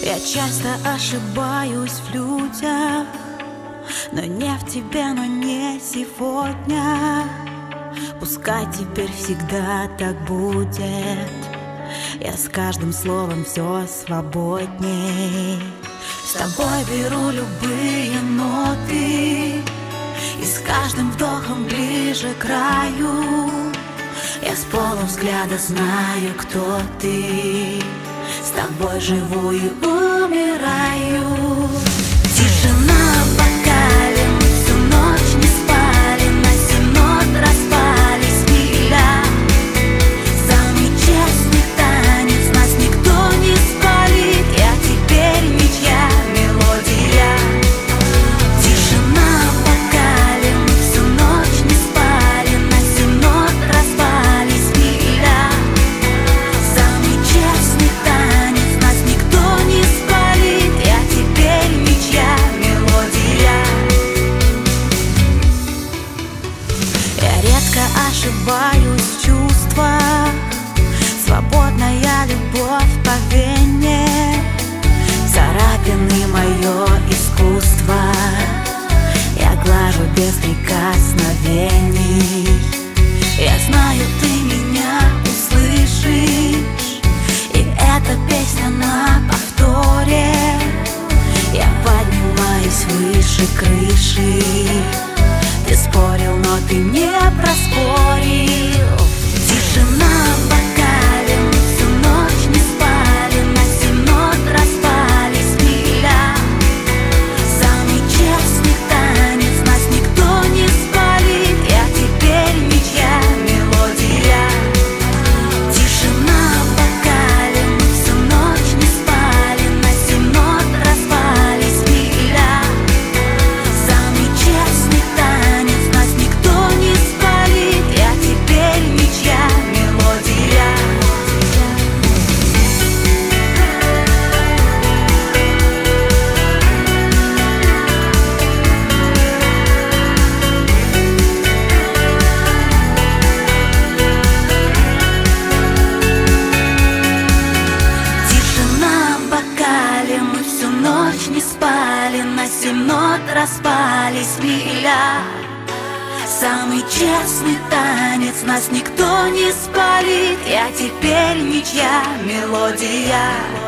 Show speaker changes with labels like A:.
A: Я часто ошибаюсь в людях, но не в тебе, но не сегодня. Пускай теперь всегда так будет. Я с каждым словом все свободней. С тобой беру любые ноты, и с каждым вдохом ближе к краю. Я с полувзгляда знаю, кто ты. С тобой живу и умираю. Тишина в бокале, мы всю ночь не спали, на 7 нот распались миля. Самый честный танец, нас никто не спалит. Я теперь ничья мелодия. Тишина в бокале, мы всю ночь не спали, на 7 нот распались миля. Самый честный танец, нас никто не спалит. Я теперь ничья мелодия. Я редко ошибаюсь в чувствах. Свободная любовь по вене, царапины мое искусство. Я глажу без прикосновений. Я знаю, ты меня услышишь, и эта песня на повторе. Я поднимаюсь выше крыши. Ты спорил, но ты не проспорил. Тишина в бокале, мы всю ночь не спали, на 7 нот распались миля. Самый честный танец, нас никто не спалит. Я теперь ничья мелодия. Тишина в бокале, мы всю ночь не спали, на 7 нот распались миля. Самый честный танец, нас никто не спалит. Я теперь ничья мелодия. Тишина в бокале, мы всю ночь не спали, на 7 нот распались миля. Самый честный танец, нас никто не спалит. Я теперь ничья мелодия.